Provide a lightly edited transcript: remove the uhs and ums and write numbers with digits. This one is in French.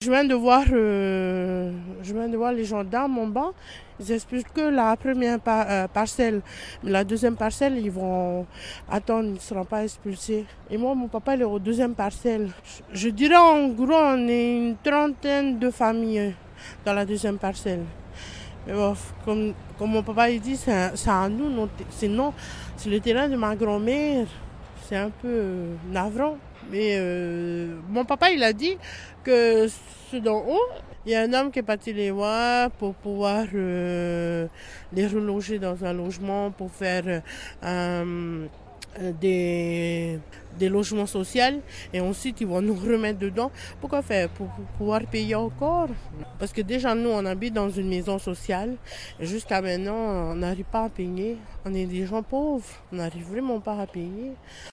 Je viens de voir les gendarmes en bas. Ils expliquent que la première parcelle, mais la deuxième parcelle, ils vont attendre, ils ne seront pas expulsés. Et moi, mon papa, il est aux deuxième parcelle. Je dirais en gros, on est une trentaine de familles dans la deuxième parcelle. Mais bon, comme mon papa il dit, c'est à nous, sinon c'est le terrain de ma grand-mère. C'est un peu navrant. Mais mon papa, il a dit que ceux d'en haut, il y a un homme qui est parti les voir pour pouvoir les reloger dans un logement, pour faire des, des logements sociaux. Et ensuite, ils vont nous remettre dedans. Pourquoi faire? Pour pouvoir payer encore. Parce que déjà, nous, on habite dans une maison sociale. Et jusqu'à maintenant, on n'arrive pas à payer. On est des gens pauvres. On n'arrive vraiment pas à payer.